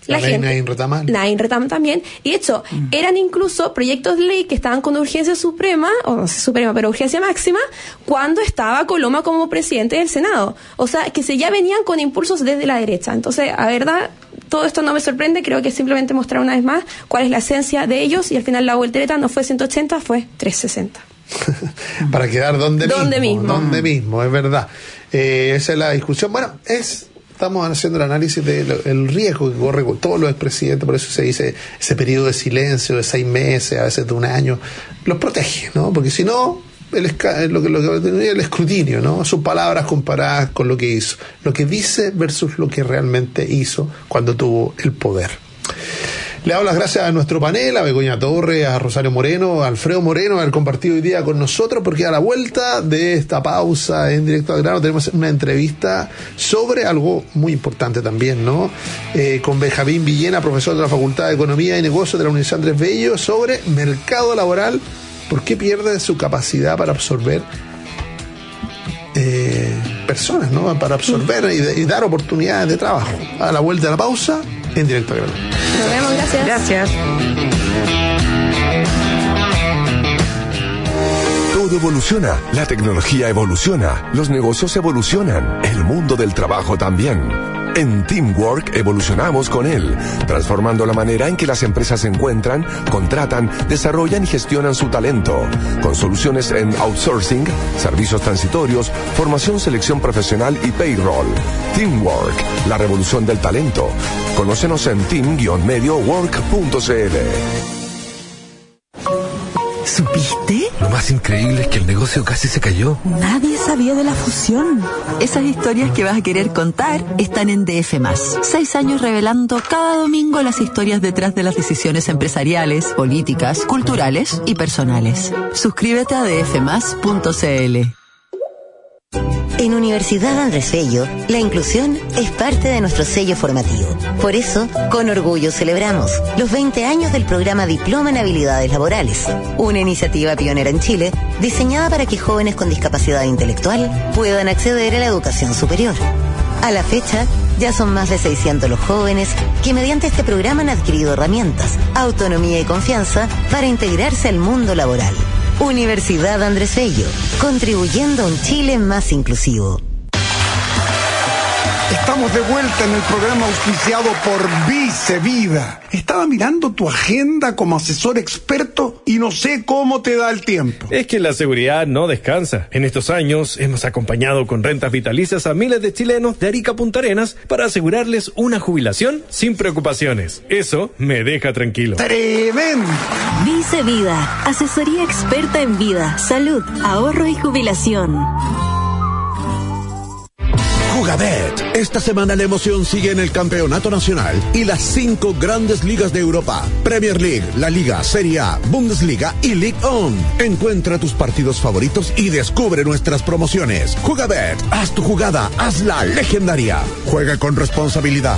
la, la gente... Nain Retamal. Nain Retamal también. Y de hecho, mm. eran incluso proyectos de ley que estaban con urgencia suprema, o no sé, suprema, pero urgencia máxima, cuando estaba Coloma como presidente del Senado. O sea, que se ya venían con impulsos desde la derecha. Entonces, a verdad, todo esto no me sorprende, creo que simplemente mostrar una vez más cuál es la esencia de ellos, y al final la voltereta no fue ciento ochenta, fue trescientos sesenta. Para quedar donde, donde mismo, mismo. Donde mismo, es verdad. Eh, esa es la discusión. Bueno, es estamos haciendo el análisis del riesgo que corre con todos los expresidentes, por eso se dice ese periodo de silencio de seis meses, a veces de un año, los protege, ¿no? Porque si no, el, lo que lo que tendría el escrutinio, ¿no? Sus palabras comparadas con lo que hizo, lo que dice versus lo que realmente hizo cuando tuvo el poder. Le damos las gracias a nuestro panel, a Begoña Torre, a Rosario Moreno, a Alfredo Moreno, haber compartido hoy día con nosotros, porque a la vuelta de esta pausa en Directo al Grano tenemos una entrevista sobre algo muy importante también, ¿no? Eh, con Benjamín Villena, profesor de la Facultad de Economía y Negocios de la Universidad Andrés Bello, sobre mercado laboral, por qué pierde su capacidad para absorber eh, personas, ¿no? Para absorber y, de, y dar oportunidades de trabajo. A la vuelta de la pausa, en Directo al Grano. Nos vemos, gracias. Gracias. Todo evoluciona, la tecnología evoluciona, los negocios evolucionan, el mundo del trabajo también. En Teamwork evolucionamos con él, transformando la manera en que las empresas encuentran, contratan, desarrollan y gestionan su talento, con soluciones en outsourcing, servicios transitorios, formación, selección profesional y payroll. Teamwork, la revolución del talento. Conócenos en team guion medio work punto c l. ¿Supiste? Lo más increíble es que el negocio casi se cayó. Nadie sabía de la fusión. Esas historias que vas a querer contar están en D F más. Seis años revelando cada domingo las historias detrás de las decisiones empresariales, políticas, culturales y personales. Suscríbete a d f más punto c l. En Universidad Andrés Bello, la inclusión es parte de nuestro sello formativo. Por eso, con orgullo celebramos los veinte años del programa Diploma en Habilidades Laborales, una iniciativa pionera en Chile diseñada para que jóvenes con discapacidad intelectual puedan acceder a la educación superior. A la fecha, ya son más de seiscientos los jóvenes que mediante este programa han adquirido herramientas, autonomía y confianza para integrarse al mundo laboral. Universidad Andrés Bello, contribuyendo a un Chile más inclusivo. Estamos de vuelta en el programa auspiciado por Vicevida. Estaba mirando tu agenda como asesor experto y no sé cómo te da el tiempo. Es que la seguridad no descansa. En estos años hemos acompañado con rentas vitalicias a miles de chilenos de Arica a Punta Arenas para asegurarles una jubilación sin preocupaciones. Eso me deja tranquilo. ¡Tremendo! Vicevida, asesoría experta en vida, salud, ahorro y jubilación. Jugabet. Esta semana la emoción sigue en el campeonato nacional y las cinco grandes ligas de Europa: Premier League, La Liga, Serie A, Bundesliga y Ligue uno. Encuentra tus partidos favoritos y descubre nuestras promociones. Jugabet, haz tu jugada, hazla legendaria. Juega con responsabilidad.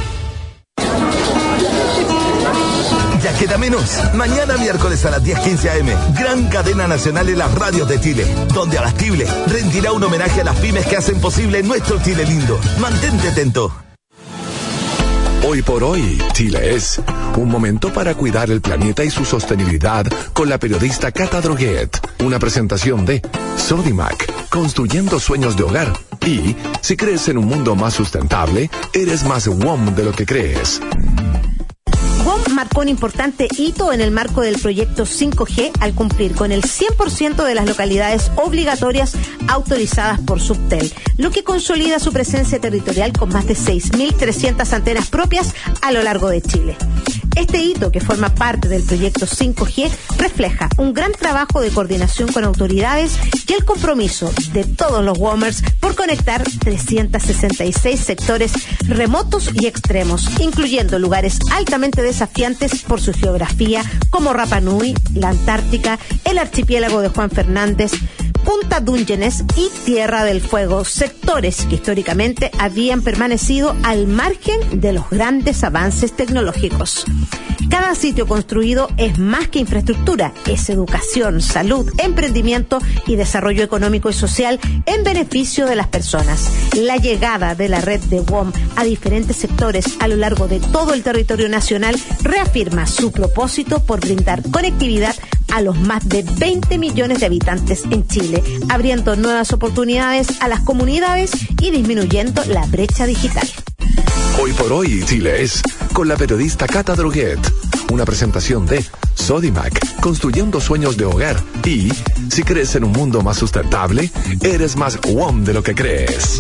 Ya queda menos. Mañana miércoles a las diez quince a eme, gran cadena nacional en las radios de Chile, donde Abastible rendirá un homenaje a las pymes que hacen posible nuestro Chile lindo. Mantente atento. Hoy por hoy, Chile es un momento para cuidar el planeta y su sostenibilidad con la periodista Cata Droguet. Una presentación de Sodimac, construyendo sueños de hogar. Y si crees en un mundo más sustentable, eres más W O M de lo que crees. W O M marcó un importante hito en el marco del proyecto cinco G al cumplir con el cien por ciento de las localidades obligatorias autorizadas por Subtel, lo que consolida su presencia territorial con más de seis mil trescientas antenas propias a lo largo de Chile. Este hito, que forma parte del proyecto cinco G, refleja un gran trabajo de coordinación con autoridades y el compromiso de todos los WOMers por conectar trescientos sesenta y seis sectores remotos y extremos, incluyendo lugares altamente desafiantes por su geografía, como Rapa Nui, la Antártica, el archipiélago de Juan Fernández, Punta Dungeones y Tierra del Fuego, sectores que históricamente habían permanecido al margen de los grandes avances tecnológicos. Cada sitio construido es más que infraestructura, es educación, salud, emprendimiento y desarrollo económico y social en beneficio de las personas. La llegada de la red de W O M a diferentes sectores a lo largo de todo el territorio nacional reafirma su propósito por brindar conectividad a los más de veinte millones de habitantes en Chile, abriendo nuevas oportunidades a las comunidades y disminuyendo la brecha digital. Hoy por hoy, Chile es con la periodista Cata Droguet. Una presentación de Sodimac, construyendo sueños de hogar. Y si crees en un mundo más sustentable, eres más W O M de lo que crees.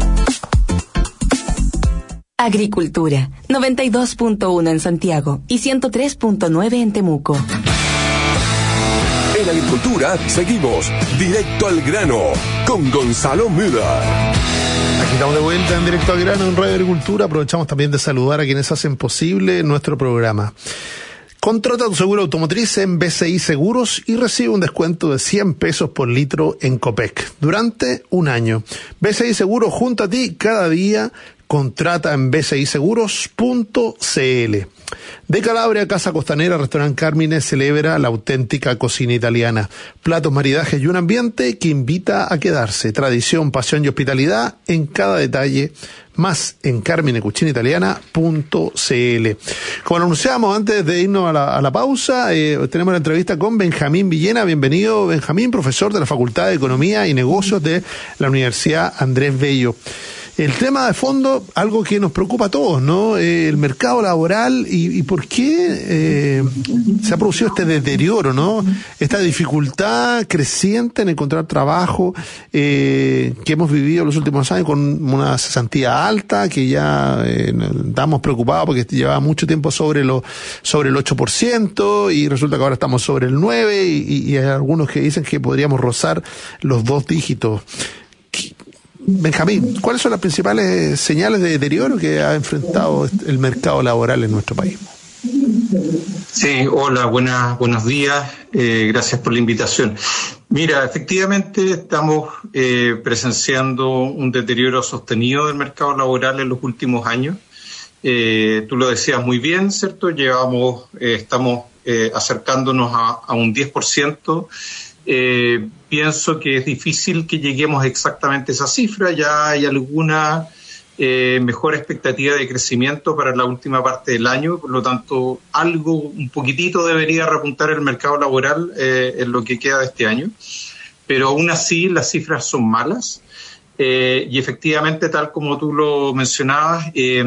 Agricultura, noventa y dos punto uno en Santiago y ciento tres punto nueve en Temuco. En Agricultura seguimos directo al grano con Gonzalo Müller. Aquí estamos de vuelta en Directo al Grano en Radio Agricultura. Aprovechamos también de saludar a quienes hacen posible nuestro programa. Contrata tu seguro automotriz en B C I Seguros y recibe un descuento de cien pesos por litro en Copec durante un año. B C I Seguros junto a ti cada día. Contrata en b c i seguros punto c l. De Calabria, Casa Costanera, Restaurante Carmine celebra la auténtica cocina italiana. Platos, maridajes y un ambiente que invita a quedarse. Tradición, pasión y hospitalidad en cada detalle. Más en carmine cucina italiana punto c l. Como lo anunciamos antes de irnos a la, a la pausa, eh, tenemos la entrevista con Benjamín Villena. Bienvenido, Benjamín, profesor de la Facultad de Economía y Negocios de la Universidad Andrés Bello. El tema de fondo, algo que nos preocupa a todos, ¿no? Eh, el mercado laboral y, y por qué eh, se ha producido este deterioro, ¿no? Esta dificultad creciente en encontrar trabajo eh, que hemos vivido los últimos años con una cesantía alta, que ya eh, estamos preocupados porque llevaba mucho tiempo sobre, lo, sobre el ocho por ciento y resulta que ahora estamos sobre el nueve por ciento y, y hay algunos que dicen que podríamos rozar los dos dígitos. Benjamín, ¿cuáles son las principales señales de deterioro que ha enfrentado el mercado laboral en nuestro país? Sí, hola, buenas, buenos días, eh, gracias por la invitación. Mira, efectivamente estamos eh, presenciando un deterioro sostenido del mercado laboral en los últimos años. Eh, tú lo decías muy bien, ¿cierto? Llevamos, eh, estamos eh, acercándonos a, a un diez por ciento. Eh, pienso que es difícil que lleguemos exactamente a esa cifra, ya hay alguna eh, mejor expectativa de crecimiento para la última parte del año, por lo tanto algo, un poquitito debería repuntar el mercado laboral eh, en lo que queda de este año, pero aún así las cifras son malas eh, y efectivamente, tal como tú lo mencionabas, eh,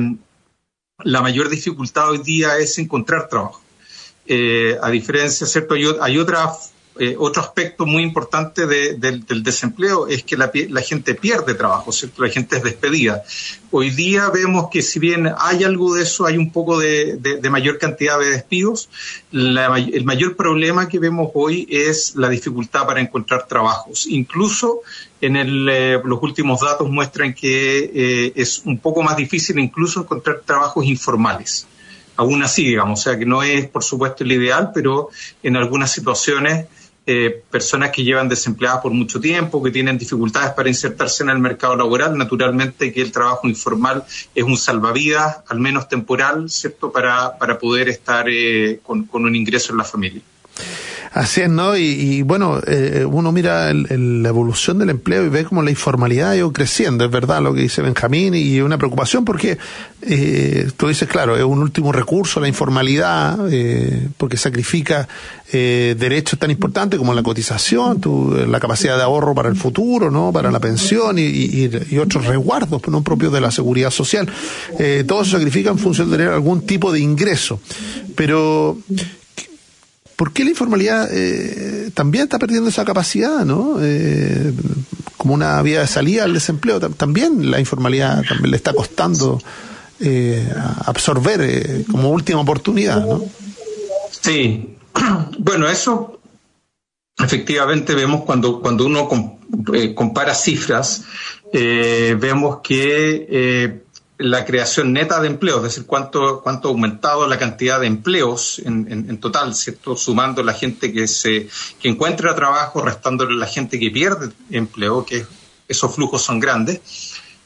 la mayor dificultad hoy día es encontrar trabajo. Eh, a diferencia, ¿cierto? Hay, hay otra Eh, otro aspecto muy importante de, de, del desempleo es que la, la gente pierde trabajo, ¿cierto? La gente es despedida. Hoy día vemos que si bien hay algo de eso, hay un poco de, de, de mayor cantidad de despidos. La, el mayor problema que vemos hoy es la dificultad para encontrar trabajos. Incluso en el, eh, los últimos datos muestran que eh, es un poco más difícil incluso encontrar trabajos informales. Aún así, digamos, o sea que no es, por supuesto, el ideal, pero en algunas situaciones Eh, personas que llevan desempleadas por mucho tiempo, que tienen dificultades para insertarse en el mercado laboral, naturalmente que el trabajo informal es un salvavidas, al menos temporal, ¿cierto?, para, para poder estar eh, con, con un ingreso en la familia. Así es, ¿no? Y, y bueno, eh, uno mira el, el, la evolución del empleo y ve como la informalidad ha ido creciendo, es verdad lo que dice Benjamín, y una preocupación porque eh, tú dices, claro, es un último recurso la informalidad, eh, porque sacrifica eh, derechos tan importantes como la cotización, tu, la capacidad de ahorro para el futuro, ¿no? Para la pensión y, y, y otros resguardos no propios de la seguridad social. Eh, todo se sacrifica en función de tener algún tipo de ingreso. Pero ¿por qué la informalidad eh, también está perdiendo esa capacidad, ¿no? Eh, como una vía de salida al desempleo, también la informalidad también le está costando eh, absorber eh, como última oportunidad, ¿no? Sí, bueno, eso efectivamente vemos cuando, cuando uno com, eh, compara cifras, eh, vemos que eh, la creación neta de empleos, es decir, cuánto cuánto ha aumentado la cantidad de empleos en, en, en total, ¿cierto? Sumando la gente que se que encuentra trabajo, restándole la gente que pierde empleo, que esos flujos son grandes.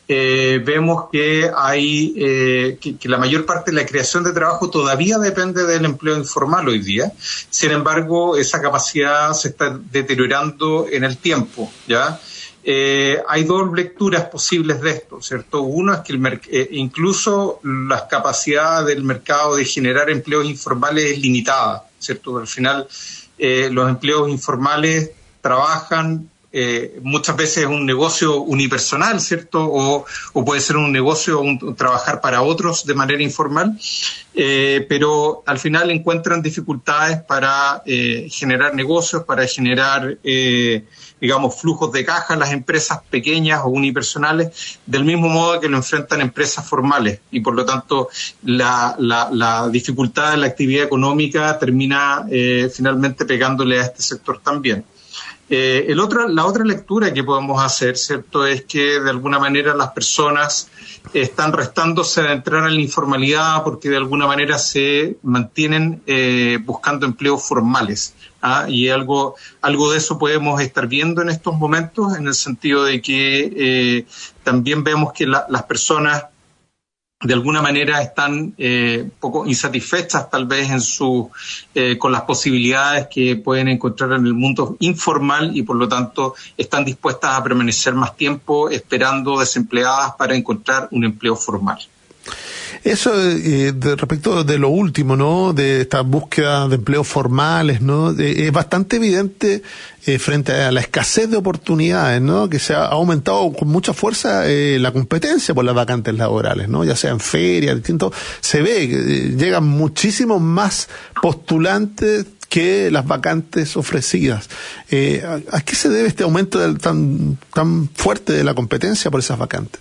eh, vemos que hay eh, que, que la mayor parte de la creación de trabajo todavía depende del empleo informal hoy día. Sin embargo, esa capacidad se está deteriorando en el tiempo, ¿ya? Eh, hay dos lecturas posibles de esto, ¿cierto? Uno es que el merc- eh, incluso la capacidad del mercado de generar empleos informales es limitada, ¿cierto? Al final, eh, los empleos informales trabajan, eh, muchas veces es un negocio unipersonal, ¿cierto? O, o puede ser un negocio, un, un trabajar para otros de manera informal, eh, pero al final encuentran dificultades para eh, generar negocios, para generar... Eh, digamos, flujos de caja, las empresas pequeñas o unipersonales, del mismo modo que lo enfrentan empresas formales. Y por lo tanto, la, la, la dificultad de la actividad económica termina eh, finalmente pegándole a este sector también. Eh, el otro, la otra lectura que podemos hacer, ¿cierto?, es que de alguna manera las personas están restándose de entrar en la informalidad porque de alguna manera se mantienen eh, buscando empleos formales. ¿ah? Y algo, algo de eso podemos estar viendo en estos momentos, en el sentido de que eh, también vemos que la, las personas de alguna manera están eh, un poco insatisfechas tal vez en su, eh, con las posibilidades que pueden encontrar en el mundo informal y por lo tanto están dispuestas a permanecer más tiempo esperando desempleadas para encontrar un empleo formal. Eso eh, de, respecto de lo último, ¿no? De esta búsqueda de empleos formales, ¿no? De, es bastante evidente eh, frente a la escasez de oportunidades, ¿no? Que se ha aumentado con mucha fuerza eh, la competencia por las vacantes laborales, ¿no? Ya sea en ferias, distintos, se ve que eh, llegan muchísimos más postulantes que las vacantes ofrecidas. Eh, ¿a, ¿A qué se debe este aumento del, tan tan fuerte de la competencia por esas vacantes?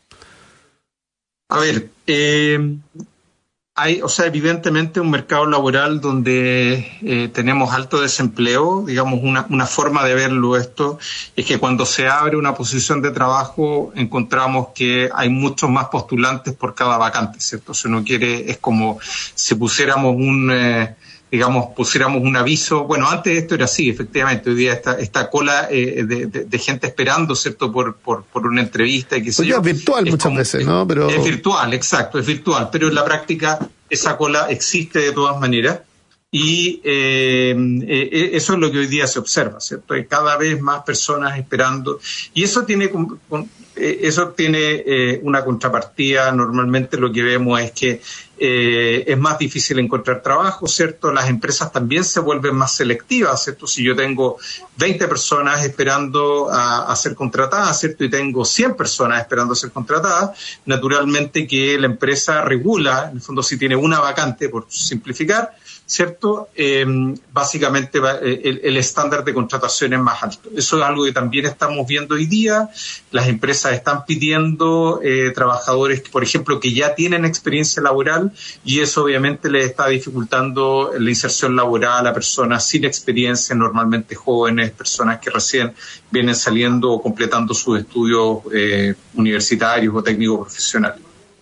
A ver, eh, hay, o sea, evidentemente un mercado laboral donde eh, tenemos alto desempleo. Digamos, una, una forma de verlo esto es que cuando se abre una posición de trabajo encontramos que hay muchos más postulantes por cada vacante, ¿cierto? Si uno quiere, es como si pusiéramos un... Eh, digamos, pusiéramos un aviso. Bueno, antes esto era así, efectivamente. Hoy día esta, esta cola eh, de, de, de gente esperando, ¿cierto?, por, por, por una entrevista. Y qué sé pues yo. Es virtual es muchas como, veces, ¿no? Pero... Es virtual, exacto, es virtual. Pero en la práctica esa cola existe de todas maneras. Y eh, eh, eso es lo que hoy día se observa, ¿cierto? Hay cada vez más personas esperando. Y eso tiene... Con, con, Eso tiene eh, una contrapartida. Normalmente lo que vemos es que eh, es más difícil encontrar trabajo, ¿cierto? Las empresas también se vuelven más selectivas, ¿cierto? Si yo tengo veinte personas esperando a, a ser contratadas, ¿cierto? Y tengo cien personas esperando a ser contratadas, naturalmente que la empresa regula, en el fondo si tiene una vacante, por simplificar, ¿cierto? Eh, básicamente va, eh, el, el estándar de contratación es más alto. Eso es algo que también estamos viendo hoy día. Las empresas están pidiendo eh, trabajadores, por ejemplo, que ya tienen experiencia laboral y eso obviamente les está dificultando la inserción laboral a personas sin experiencia, normalmente jóvenes, personas que recién vienen saliendo o completando sus estudios eh, universitarios o técnicos profesionales.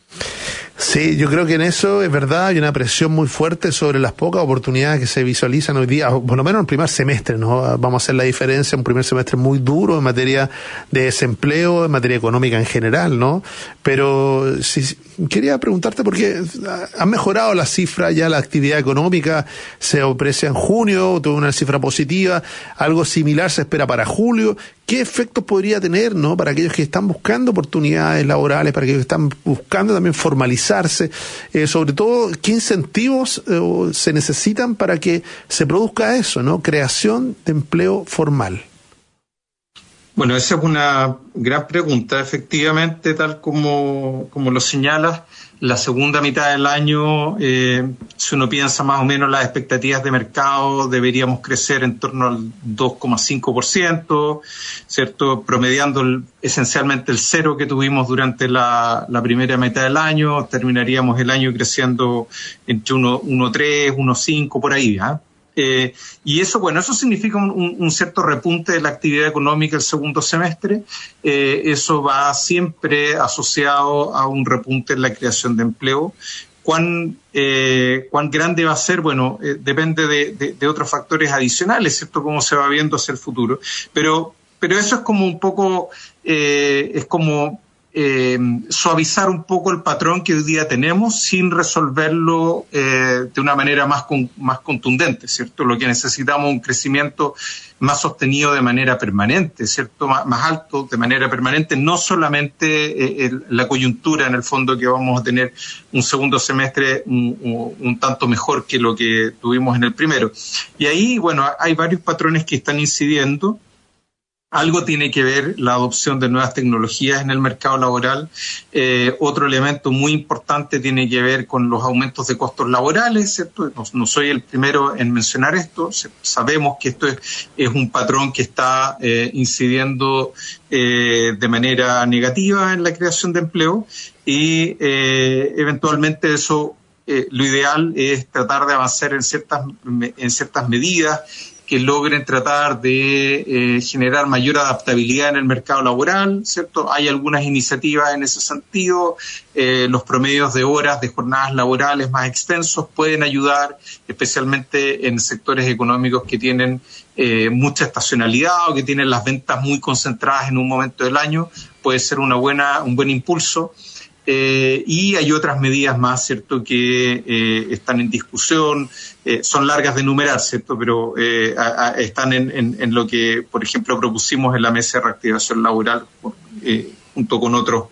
Sí, yo creo que en eso es verdad, hay una presión muy fuerte sobre las pocas oportunidades que se visualizan hoy día, por lo menos en el primer semestre, ¿no? Vamos a hacer la diferencia, un primer semestre muy duro en materia de desempleo, en materia económica en general, ¿no? Pero sí, quería preguntarte, porque han mejorado las cifras ya, la actividad económica se aprecia en junio, tuvo una cifra positiva, algo similar se espera para julio. ¿Qué efectos podría tener, ¿no?, para aquellos que están buscando oportunidades laborales, para aquellos que están buscando también formalizarse? Eh, sobre todo, ¿qué incentivos eh, se necesitan para que se produzca eso, ¿no? Creación de empleo formal. Bueno, esa es una gran pregunta. Efectivamente, tal como, como lo señalas, la segunda mitad del año, eh, si uno piensa más o menos las expectativas de mercado, deberíamos crecer en torno al dos coma cinco por ciento, ¿cierto? Promediando el, esencialmente el cero que tuvimos durante la, la primera mitad del año, terminaríamos el año creciendo entre uno coma tres, uno coma cinco, por ahí, ¿eh? Eh, y eso, bueno, eso significa un, un cierto repunte de la actividad económica el segundo semestre. Eh, eso va siempre asociado a un repunte en la creación de empleo. ¿Cuán, eh, cuán grande va a ser? Bueno, eh, depende de, de, de otros factores adicionales, ¿cierto? Cómo se va viendo hacia el futuro. Pero, pero eso es como un poco, eh, es como eh, suavizar un poco el patrón que hoy día tenemos sin resolverlo eh, de una manera más, con, más contundente, ¿cierto? Lo que necesitamos es un crecimiento más sostenido de manera permanente, ¿cierto? Más, más alto de manera permanente, no solamente eh, el, la coyuntura en el fondo que vamos a tener un segundo semestre un, un, un tanto mejor que lo que tuvimos en el primero. Y ahí, bueno, hay varios patrones que están incidiendo. Algo tiene que ver la adopción de nuevas tecnologías en el mercado laboral. Eh, otro elemento muy importante tiene que ver con los aumentos de costos laborales, ¿cierto? No, no soy el primero en mencionar esto. Sabemos que esto es, es un patrón que está eh, incidiendo eh, de manera negativa en la creación de empleo y eh, eventualmente eso, eh, lo ideal es tratar de avanzar en ciertas, en ciertas medidas que logren tratar de eh, generar mayor adaptabilidad en el mercado laboral, ¿cierto? Hay algunas iniciativas en ese sentido. Eh, los promedios de horas de jornadas laborales más extensos pueden ayudar, especialmente en sectores económicos que tienen eh, mucha estacionalidad o que tienen las ventas muy concentradas en un momento del año. Puede ser una buena, un buen impulso. Eh, y hay otras medidas más, ¿cierto?, que eh, están en discusión, eh, son largas de enumerar, ¿cierto?, pero eh, a, a, están en, en, en lo que, por ejemplo, propusimos en la mesa de reactivación laboral, eh, junto con otros,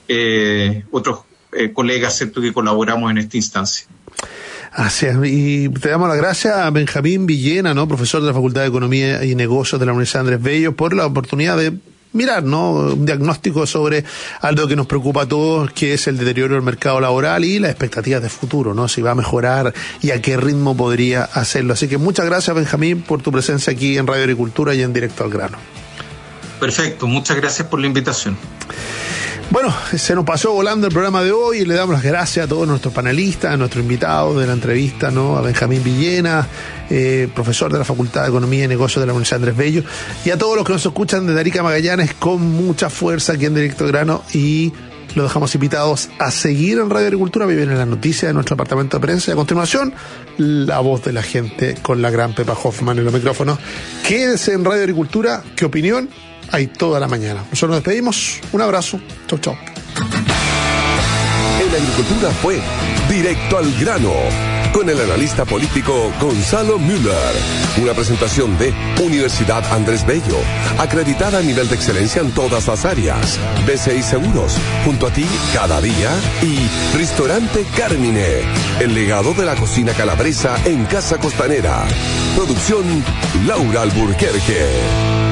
eh, otros eh, colegas, ¿cierto?, que colaboramos en esta instancia. Así es, y te damos las gracias a Benjamín Villena, ¿no?, profesor de la Facultad de Economía y Negocios de la Universidad Andrés Bello, por la oportunidad de mirar, ¿no?, un diagnóstico sobre algo que nos preocupa a todos, que es el deterioro del mercado laboral y las expectativas de futuro, ¿no?, si va a mejorar y a qué ritmo podría hacerlo. Así que muchas gracias, Benjamín, por tu presencia aquí en Radio Agricultura y en Directo al Grano. Perfecto, muchas gracias por la invitación. Bueno, se nos pasó volando el programa de hoy y le damos las gracias a todos nuestros panelistas, a nuestros invitados de la entrevista, ¿no?, a Benjamín Villena, eh, profesor de la Facultad de Economía y Negocios de la Universidad Andrés Bello, y a todos los que nos escuchan desde Arica Magallanes con mucha fuerza aquí en Directo Grano, y los dejamos invitados a seguir en Radio Agricultura. Ahí vienen las noticias de nuestro departamento de prensa y a continuación la voz de la gente con la gran Pepa Hoffman en los micrófonos. Quédense en Radio Agricultura, ¿qué opinión? Hay toda la mañana. Nosotros nos despedimos. Un abrazo. Chau, chau. En la agricultura fue Directo al Grano, con el analista político Gonzalo Müller. Una presentación de Universidad Andrés Bello, acreditada a nivel de excelencia en todas las áreas. B C I Seguros, junto a ti cada día. Y Ristorante Carmine, el legado de la cocina calabresa en Casa Costanera. Producción Laura Alburquerque.